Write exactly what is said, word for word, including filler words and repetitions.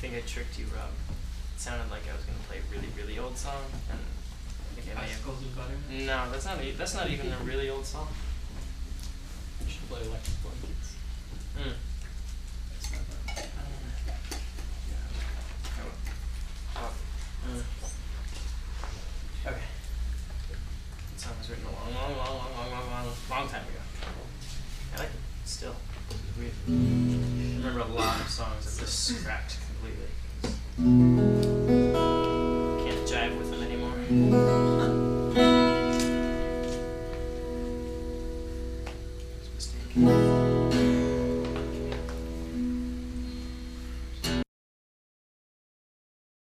think I tricked you, Rob. It sounded like I was gonna play a really, really old song, and I think I may have. Icicles and Butter? No, that's not. E that's not even a really old song. You should play Electric Blankets. Mm. That's not bad. Yeah. Oh. Mm. Okay. That song was written a long, long, long, long, long, long, long, long time ago. I like it still. It's weird. I remember a lot of songs that just scrapped completely.